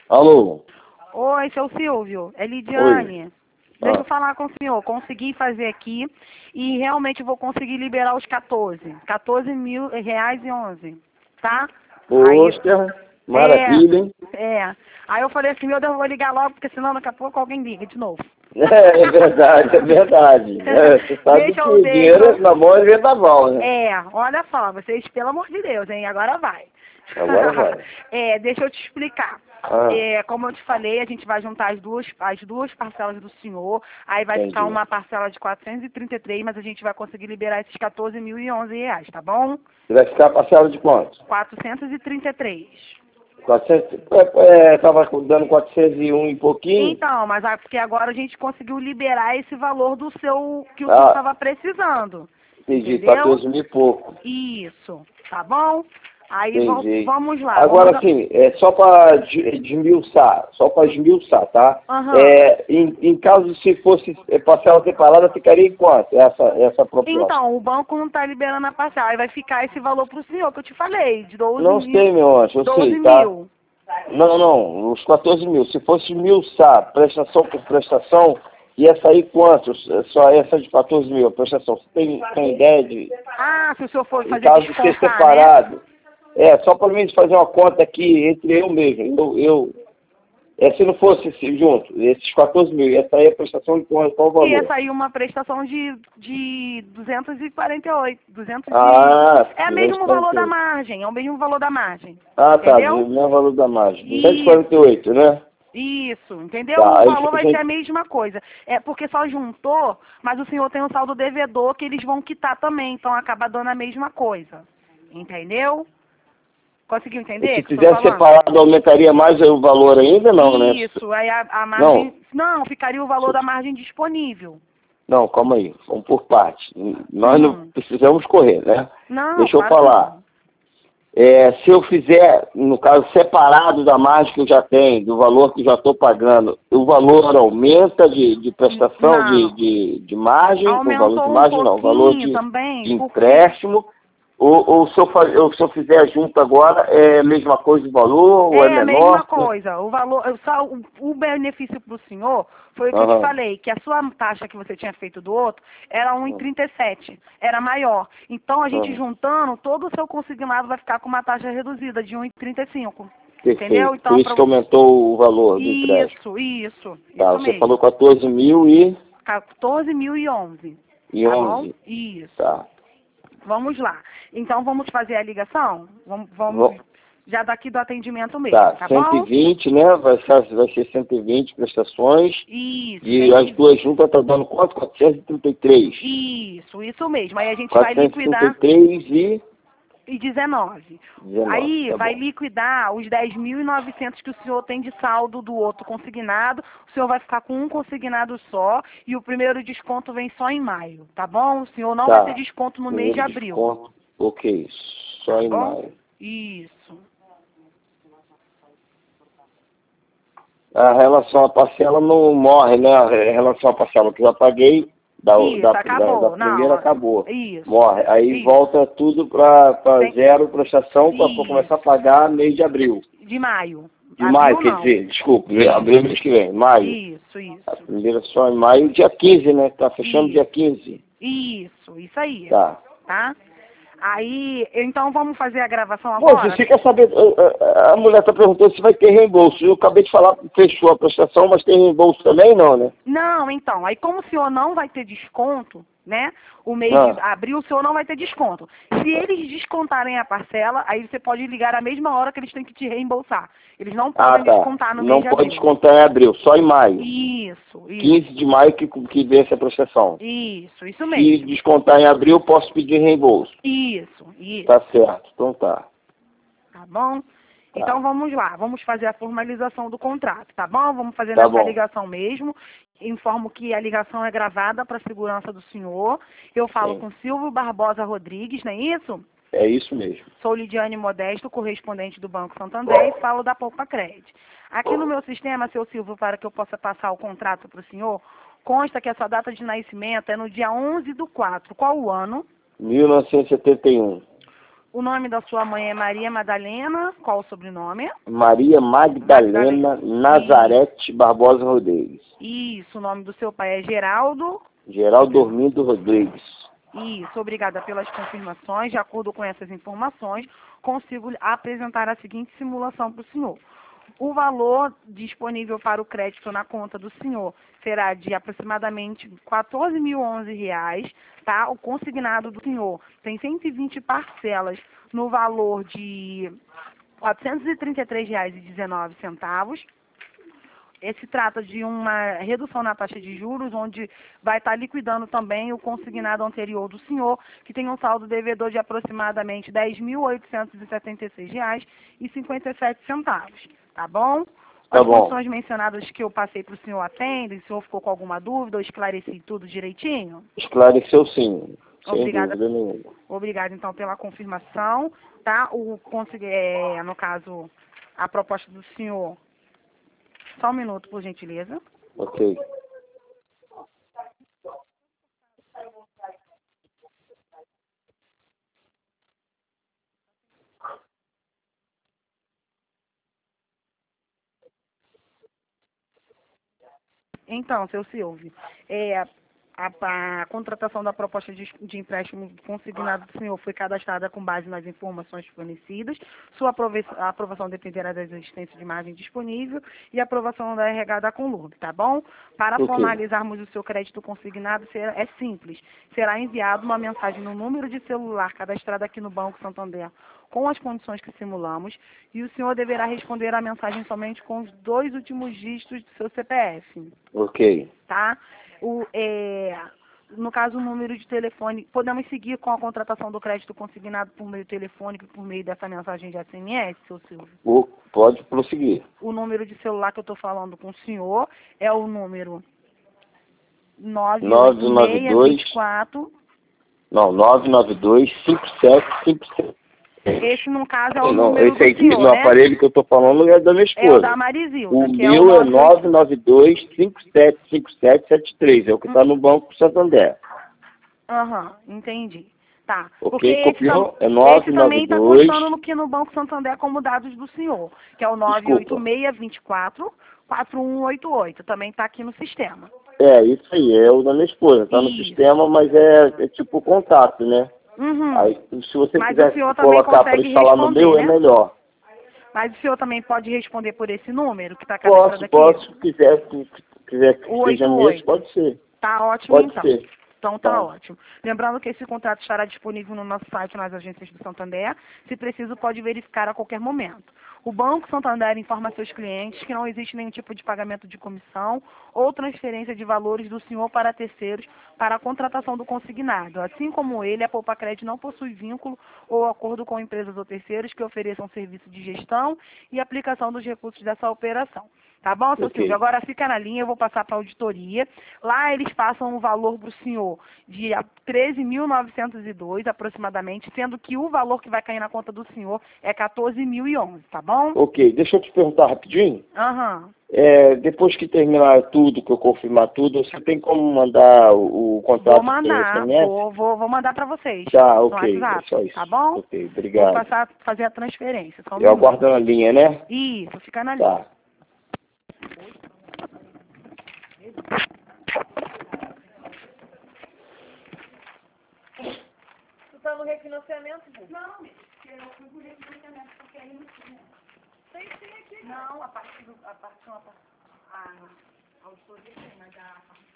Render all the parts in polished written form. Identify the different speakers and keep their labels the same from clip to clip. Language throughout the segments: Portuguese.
Speaker 1: Alô?
Speaker 2: Oi, seu Silvio, é
Speaker 1: Oi.
Speaker 2: Lidiane. Deixa
Speaker 1: Ah.
Speaker 2: eu falar com o senhor. Consegui fazer aqui e realmente vou conseguir liberar os 14 mil reais e 11, tá? Aí,
Speaker 1: Poxa, maravilha, hein?
Speaker 2: Aí eu falei assim, meu Deus, eu vou ligar logo, porque senão daqui a pouco alguém liga de novo.
Speaker 1: É verdade, é verdade. É, você sabe
Speaker 2: Deixa
Speaker 1: que
Speaker 2: eu
Speaker 1: o dinheiro
Speaker 2: deixa.
Speaker 1: na mão é vendaval, né?
Speaker 2: Olha só, vocês, pelo amor de Deus, hein? Agora vai.
Speaker 1: Agora vai.
Speaker 2: Deixa eu te explicar.
Speaker 1: Ah,
Speaker 2: Como eu te falei, a gente vai juntar as duas parcelas do senhor, aí vai ficar
Speaker 1: entendi.
Speaker 2: uma parcela de 433, mas a gente vai conseguir liberar esses 14.011 reais, tá bom?
Speaker 1: Você vai ficar parcela de quanto?
Speaker 2: 433.
Speaker 1: 400, tava dando 401 e pouquinho.
Speaker 2: Então, mas porque agora a gente conseguiu liberar esse valor do seu, que o senhor estava precisando.
Speaker 1: Entendi,
Speaker 2: Entendeu?
Speaker 1: 14 mil e pouco.
Speaker 2: Isso, tá bom? Aí
Speaker 1: Entendi.
Speaker 2: vamos lá.
Speaker 1: Agora, assim, é só para desmiuçar, tá?
Speaker 2: Aham.
Speaker 1: Em caso se fosse parcela separada, ficaria em quanto essa proposta?
Speaker 2: Então, o banco não está liberando a parcela, aí vai ficar esse valor para o senhor que eu te falei, de 12
Speaker 1: Não
Speaker 2: mil.
Speaker 1: sei, meu anjo, eu
Speaker 2: 12
Speaker 1: sei, tá?
Speaker 2: mil.
Speaker 1: Não, os 14 mil. Se fosse esmiuçar, prestação por prestação, ia sair quanto? Só essa de 14 mil, a prestação. Você tem ideia de,
Speaker 2: Ah, se o senhor for
Speaker 1: em
Speaker 2: fazer
Speaker 1: caso de ser
Speaker 2: descontar, né?
Speaker 1: separado? Só para mim fazer uma conta aqui entre eu mesmo. Se não fosse junto, esses 14 mil, ia sair a prestação de qual valor?
Speaker 2: Ia sair uma prestação de 248, 200 É o mesmo valor da
Speaker 1: 248.
Speaker 2: margem, é o mesmo valor da margem.
Speaker 1: Ah, tá,
Speaker 2: Entendeu?
Speaker 1: o mesmo valor da margem.
Speaker 2: Isso.
Speaker 1: 248, né?
Speaker 2: Isso, entendeu?
Speaker 1: Tá,
Speaker 2: O
Speaker 1: aí
Speaker 2: valor vai
Speaker 1: gente-
Speaker 2: ser a mesma coisa. É porque só juntou, mas o senhor tem um saldo devedor que eles vão quitar também, então acaba dando a mesma coisa. Entendeu? Conseguiu entender
Speaker 1: Se
Speaker 2: o que eu estou
Speaker 1: fizesse
Speaker 2: falando?
Speaker 1: separado, aumentaria mais o valor ainda, não, né?
Speaker 2: Isso, aí a margem. Não, ficaria o valor da margem disponível.
Speaker 1: Não, calma aí, vamos por parte. Nós não precisamos correr, né?
Speaker 2: Não,
Speaker 1: Deixa eu
Speaker 2: claro que
Speaker 1: falar.
Speaker 2: não.
Speaker 1: Se eu fizer, no caso, separado da margem que eu já tenho, do valor que eu já estou pagando, o valor aumenta de prestação
Speaker 2: Não.
Speaker 1: de margem, o valor de
Speaker 2: Aumentou um
Speaker 1: margem não, o valor
Speaker 2: pouquinho
Speaker 1: de
Speaker 2: também, porque
Speaker 1: empréstimo, ou se eu fizer junto agora, é a mesma coisa o valor, ou é
Speaker 2: é a mesma
Speaker 1: menor?
Speaker 2: coisa. O valor, o benefício para o senhor foi o que eu te
Speaker 1: Aham.
Speaker 2: falei, que a sua taxa que você tinha feito do outro era 1,37, era maior. Então a gente
Speaker 1: Aham.
Speaker 2: juntando, todo o seu consignado vai ficar com uma taxa reduzida de 1,35.
Speaker 1: Perfeito.
Speaker 2: Entendeu?
Speaker 1: Por
Speaker 2: Então,
Speaker 1: isso que aumentou o valor do empréstimo.
Speaker 2: isso
Speaker 1: Tá, você
Speaker 2: mesmo.
Speaker 1: falou 14 mil e
Speaker 2: 14.011. Tá bom?
Speaker 1: 11.
Speaker 2: Isso.
Speaker 1: Tá.
Speaker 2: Vamos lá. Então vamos fazer a ligação? Vamos
Speaker 1: Vo-
Speaker 2: já daqui do atendimento mesmo,
Speaker 1: Tá,
Speaker 2: tá bom?
Speaker 1: 120, né? Vai ser 120 prestações.
Speaker 2: Isso,
Speaker 1: E as duas juntas tá dando quanto? 433.
Speaker 2: isso mesmo. Aí a gente vai liquidar
Speaker 1: 433
Speaker 2: e 19.
Speaker 1: 19,
Speaker 2: Aí
Speaker 1: tá
Speaker 2: vai
Speaker 1: bom.
Speaker 2: liquidar os 10.900 que o senhor tem de saldo do outro consignado. O senhor vai ficar com um consignado só e o primeiro desconto vem só em maio, tá bom? O senhor não vai ter desconto no mês de
Speaker 1: Primeiro
Speaker 2: abril.
Speaker 1: desconto, ok. Só
Speaker 2: Tá
Speaker 1: em
Speaker 2: bom?
Speaker 1: maio.
Speaker 2: Isso.
Speaker 1: A relação à parcela não morre, né? A relação à parcela que eu já paguei,
Speaker 2: Acabou.
Speaker 1: da primeira
Speaker 2: Não,
Speaker 1: acabou.
Speaker 2: isso.
Speaker 1: Morre. Aí
Speaker 2: Isso.
Speaker 1: volta tudo para
Speaker 2: Tem-
Speaker 1: zero prestação para
Speaker 2: Isso.
Speaker 1: começar a pagar mês de abril.
Speaker 2: De maio.
Speaker 1: De maio,
Speaker 2: Abril
Speaker 1: quer
Speaker 2: não.
Speaker 1: dizer, desculpe, abril mês que vem, maio.
Speaker 2: Isso.
Speaker 1: A primeira só em maio, dia 15, né? Tá fechando
Speaker 2: Isso.
Speaker 1: dia 15.
Speaker 2: Isso aí.
Speaker 1: Tá.
Speaker 2: Tá? Aí, então vamos fazer a gravação
Speaker 1: Bom,
Speaker 2: agora?
Speaker 1: você quer saber, a mulher tá perguntando se vai ter reembolso. Eu acabei de falar que fechou a prestação, mas tem reembolso também não, né?
Speaker 2: Não, então, aí como o senhor não vai ter desconto, né? O mês de abril o senhor não vai ter desconto. Se eles descontarem a parcela, aí você pode ligar à mesma hora que eles têm que te reembolsar. Eles não podem descontar no mês
Speaker 1: Não
Speaker 2: de
Speaker 1: pode
Speaker 2: abril.
Speaker 1: descontar em abril, só em maio.
Speaker 2: Isso.
Speaker 1: 15 de maio que vence a prestação.
Speaker 2: Isso
Speaker 1: Se
Speaker 2: mesmo.
Speaker 1: descontar em abril, posso pedir reembolso.
Speaker 2: Isso.
Speaker 1: Tá certo, então tá.
Speaker 2: Tá bom? Então vamos lá, vamos fazer a formalização do contrato, tá bom? Vamos fazer
Speaker 1: Tá
Speaker 2: nessa
Speaker 1: bom.
Speaker 2: ligação mesmo. Informo que a ligação é gravada para segurança do senhor. Eu falo
Speaker 1: Sim.
Speaker 2: com Silvio Barbosa Rodrigues, não é isso?
Speaker 1: É isso mesmo.
Speaker 2: Sou Lidiane Modesto, correspondente do Banco Santander, e falo da Poupa Crédito. Aqui no meu sistema, seu Silvio, para que eu possa passar o contrato para o senhor, consta que a sua data de nascimento é no dia 11/4. Qual o ano?
Speaker 1: 1971.
Speaker 2: O nome da sua mãe é Maria Madalena. Qual o sobrenome?
Speaker 1: Maria Magdalena Nazarete Barbosa Rodrigues.
Speaker 2: Isso. O nome do seu pai é Geraldo.
Speaker 1: Geraldo Dormindo Rodrigues.
Speaker 2: Isso. Obrigada pelas confirmações. De acordo com essas informações, consigo apresentar a seguinte simulação para o senhor. O valor disponível para o crédito na conta do senhor será de aproximadamente R$ 14.011, tá? O consignado do senhor tem 120 parcelas no valor de R$ 433,19. Esse trata de uma redução na taxa de juros, onde vai estar liquidando também o consignado anterior do senhor, que tem um saldo devedor de aproximadamente R$ 10.876,57. Tá bom?
Speaker 1: Tá
Speaker 2: As
Speaker 1: bom.
Speaker 2: condições mencionadas que eu passei para o senhor atendem, o senhor ficou com alguma dúvida, eu esclareci tudo direitinho?
Speaker 1: Esclareceu sim, sem
Speaker 2: Obrigada.
Speaker 1: dúvida nenhuma.
Speaker 2: Obrigada, então, pela confirmação, tá? No caso, a proposta do senhor. Só um minuto, por gentileza.
Speaker 1: Ok.
Speaker 2: Então, seu Silvio, a contratação da proposta de empréstimo consignado do senhor foi cadastrada com base nas informações fornecidas. Sua aprovação dependerá da existência de margem disponível e a aprovação da RH da Conlurb, tá bom? Para
Speaker 1: Ok.
Speaker 2: formalizarmos o seu crédito consignado, é simples. Será enviada uma mensagem no número de celular cadastrado aqui no Banco Santander com as condições que simulamos, e o senhor deverá responder a mensagem somente com os 2 últimos dígitos do seu CPF.
Speaker 1: Ok.
Speaker 2: Tá? No caso, o número de telefone, podemos seguir com a contratação do crédito consignado por meio telefônico e por meio dessa mensagem de SMS, seu Silvio?
Speaker 1: Pode prosseguir.
Speaker 2: O número de celular que eu estou falando com o senhor é o número 98624.
Speaker 1: Não, 992-5757.
Speaker 2: Esse, no caso, é o
Speaker 1: Não,
Speaker 2: número
Speaker 1: esse aí,
Speaker 2: do senhor,
Speaker 1: no
Speaker 2: né?
Speaker 1: aparelho que eu tô falando é da minha esposa.
Speaker 2: É o da Marizilda,
Speaker 1: O
Speaker 2: que é
Speaker 1: meu
Speaker 2: o
Speaker 1: é 992-575773, é o que está no Banco Santander.
Speaker 2: Aham, entendi. Tá.
Speaker 1: Ok,
Speaker 2: Porque
Speaker 1: copiou? É
Speaker 2: esse também está
Speaker 1: 992...
Speaker 2: constando no Banco Santander como dados do senhor, que é o
Speaker 1: Desculpa.
Speaker 2: 98624-4188. Também está aqui no sistema.
Speaker 1: É, isso aí, é o da minha esposa. Está no
Speaker 2: Isso.
Speaker 1: sistema, mas é tipo contato, né?
Speaker 2: Uhum.
Speaker 1: Aí, se você
Speaker 2: Mas
Speaker 1: quiser
Speaker 2: o senhor também
Speaker 1: colocar para
Speaker 2: consegue
Speaker 1: instalar no meu,
Speaker 2: responder,
Speaker 1: é
Speaker 2: né?
Speaker 1: melhor.
Speaker 2: Mas o senhor também pode responder por esse número que está cadastrado aqui?
Speaker 1: Posso. Se quiser que
Speaker 2: O
Speaker 1: seja
Speaker 2: 88.
Speaker 1: nesse, pode ser.
Speaker 2: Tá ótimo,
Speaker 1: Pode
Speaker 2: então.
Speaker 1: ser.
Speaker 2: Então tá ótimo. Lembrando que esse contrato estará disponível no nosso site, nas agências do Santander. Se preciso, pode verificar a qualquer momento. O Banco Santander informa seus clientes que não existe nenhum tipo de pagamento de comissão ou transferência de valores do senhor para terceiros para a contratação do consignado. Assim como ele, a Poupa-Crédito não possui vínculo ou acordo com empresas ou terceiros que ofereçam serviço de gestão e aplicação dos recursos dessa operação. Tá bom, seu
Speaker 1: Ok.
Speaker 2: Silvio? Agora fica na linha, eu vou passar para a auditoria. Lá eles passam o valor para o senhor de 13.902 aproximadamente, sendo que o valor que vai cair na conta do senhor é 14.011, tá bom?
Speaker 1: Ok, deixa eu te perguntar rapidinho.
Speaker 2: Aham.
Speaker 1: Depois que terminar tudo, que eu confirmar tudo, você tem como mandar o contato
Speaker 2: Vou
Speaker 1: por
Speaker 2: mandar,
Speaker 1: SMS?
Speaker 2: vou mandar para vocês.
Speaker 1: Tá,
Speaker 2: No
Speaker 1: ok, é
Speaker 2: WhatsApp,
Speaker 1: só isso.
Speaker 2: tá bom?
Speaker 1: Ok,
Speaker 2: Vou
Speaker 1: obrigado.
Speaker 2: fazer a transferência. Só um
Speaker 1: Eu
Speaker 2: minuto.
Speaker 1: aguardo na linha, né?
Speaker 2: Isso, fica na linha.
Speaker 1: Tá.
Speaker 2: Tu tá no refinanciamento, Bu? Não, eu fui pro refinanciamento, porque aí não tinha. Tem aqui. Não, a auditoria tem, mas a parte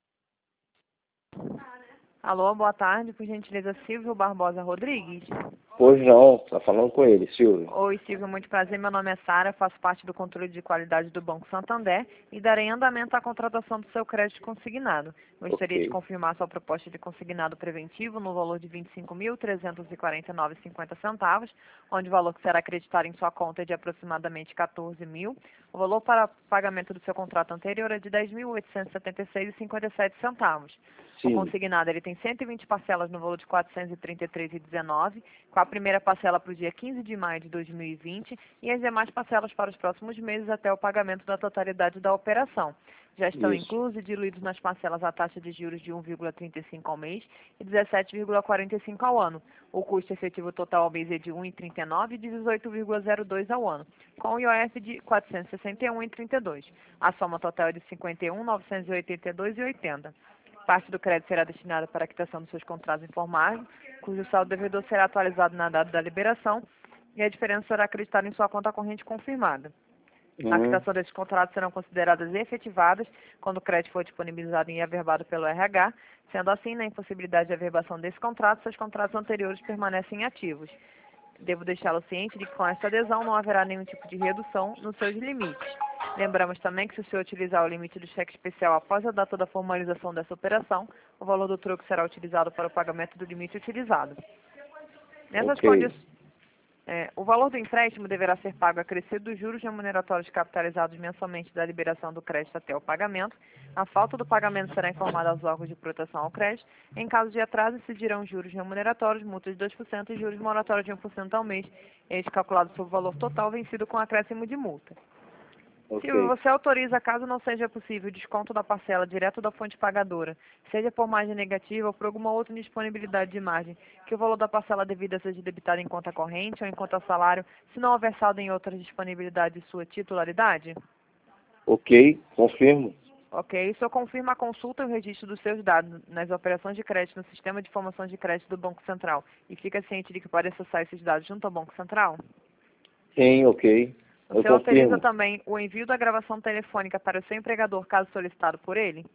Speaker 2: Alô, boa tarde, por gentileza, Silvio Barbosa Rodrigues.
Speaker 1: Pois não, tá falando com ele, Silvio.
Speaker 2: Oi, Silvio, muito prazer. Meu nome é Sara, faço parte do controle de qualidade do Banco Santander e darei andamento à contratação do seu crédito consignado. Gostaria de
Speaker 1: Ok.
Speaker 2: confirmar sua proposta de consignado preventivo no valor de R$ 25.349,50, onde o valor que será acreditado em sua conta é de aproximadamente R$ 14.000. O valor para pagamento do seu contrato anterior é de R$ 10.876,57. O
Speaker 1: Sim.
Speaker 2: consignado ele tem 120 parcelas no valor de R$ 433,19, com a primeira parcela para o dia 15 de maio de 2020 e as demais parcelas para os próximos meses até o pagamento da totalidade da operação. Já estão
Speaker 1: Isso.
Speaker 2: inclusos e diluídos nas parcelas a taxa de juros de 1,35 ao mês e 17,45 ao ano. O custo efetivo total ao mês é de 1,39 e de 18,02 ao ano, com o IOF de 461,32. A soma total é de 51.982,80. Parte do crédito será destinada para a quitação dos seus contratos informais, cujo saldo devedor será atualizado na data da liberação e a diferença será acreditada em sua conta corrente confirmada. A quitação desses contratos serão consideradas efetivadas quando o crédito for disponibilizado e averbado pelo RH. Sendo assim, na impossibilidade de averbação desse contrato, seus contratos anteriores permanecem ativos. Devo deixá-lo ciente de que com essa adesão não haverá nenhum tipo de redução nos seus limites. Lembramos também que se o senhor utilizar o limite do cheque especial após a data da formalização dessa operação, o valor do troco será utilizado para o pagamento do limite utilizado. Nessas condições, o valor do empréstimo deverá ser pago acrescido dos juros remuneratórios capitalizados mensalmente da liberação do crédito até o pagamento. A falta do pagamento será informada aos órgãos de proteção ao crédito. Em caso de atraso, incidirão juros remuneratórios, multas de 2% e juros moratórios de 1% ao mês, este calculado sobre o valor total vencido com acréscimo de multa. Silvio, você autoriza, caso não seja possível, o desconto da parcela direto da fonte pagadora, seja por margem negativa ou por alguma outra indisponibilidade de margem, que o valor da parcela devida seja debitado em conta corrente ou em conta salário, se não houver saldo em outra disponibilidade de sua titularidade?
Speaker 1: Ok, confirmo.
Speaker 2: Ok, o senhor confirma a consulta e o registro dos seus dados nas operações de crédito no Sistema de Informações de Crédito do Banco Central e fica ciente de que pode acessar esses dados junto ao Banco Central?
Speaker 1: Sim, ok.
Speaker 2: O senhor autoriza também o envio da gravação telefônica para o seu empregador, caso solicitado por ele?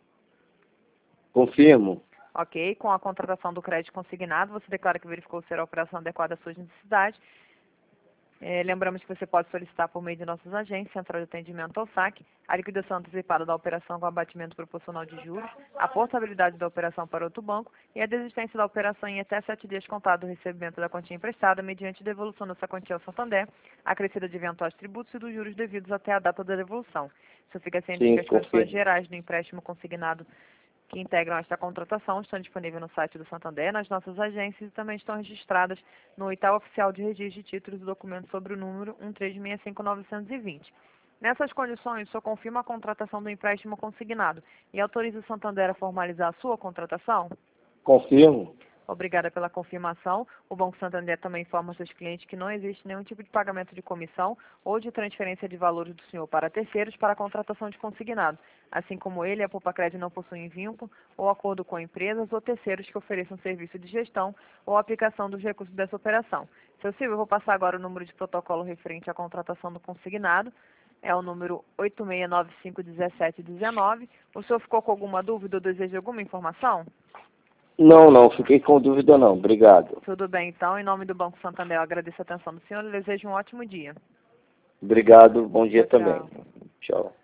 Speaker 1: Confirmo.
Speaker 2: Ok. Com a contratação do crédito consignado, você declara que verificou ser a operação adequada às suas necessidades. Lembramos que você pode solicitar por meio de nossas agências, Central de Atendimento ou SAC, a liquidação antecipada da operação com abatimento proporcional de juros, a portabilidade da operação para outro banco e a desistência da operação em até 7 dias contado do recebimento da quantia emprestada, mediante devolução dessa quantia ao Santander, acrescida de eventuais tributos e dos juros devidos até a data da devolução. Isso fica ciente de que as condições gerais do empréstimo consignado que integram esta contratação estão disponíveis no site do Santander, nas nossas agências e também estão registradas no Oitavo Oficial de Registro de Títulos e Documentos sobre o número 1365920. Nessas condições, o senhor confirma a contratação do empréstimo consignado e autoriza o Santander a formalizar a sua contratação?
Speaker 1: Confirmo.
Speaker 2: Obrigada pela confirmação. O Banco Santander também informa aos seus clientes que não existe nenhum tipo de pagamento de comissão ou de transferência de valores do senhor para terceiros para a contratação de consignado, assim como ele e a Poupa-Crédito não possuem vínculo ou acordo com empresas ou terceiros que ofereçam serviço de gestão ou aplicação dos recursos dessa operação. Seu Silvio, eu vou passar agora o número de protocolo referente à contratação do consignado. É o número 86951719. O senhor ficou com alguma dúvida ou deseja alguma informação?
Speaker 1: Não, fiquei com dúvida não. Obrigado.
Speaker 2: Tudo bem, então. Em nome do Banco Santander, eu agradeço a atenção do senhor e desejo um ótimo dia.
Speaker 1: Obrigado, bom dia
Speaker 2: Tchau,
Speaker 1: também.
Speaker 2: tchau.
Speaker 1: Tchau.